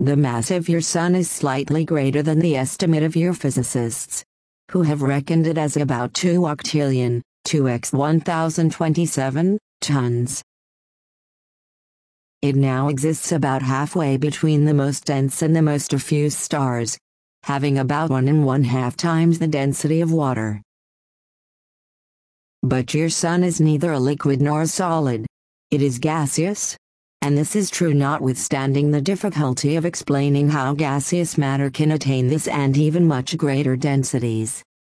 The mass of your Sun is slightly greater than the estimate of your physicists, who have reckoned it as about 2 octillion, 2x 1027, tons. It now exists about halfway between the most dense and the most diffuse stars, having about 1 1/2 times the density of water. But your Sun is neither a liquid nor a solid. It is gaseous. And this is true notwithstanding the difficulty of explaining how gaseous matter can attain this and even much greater densities.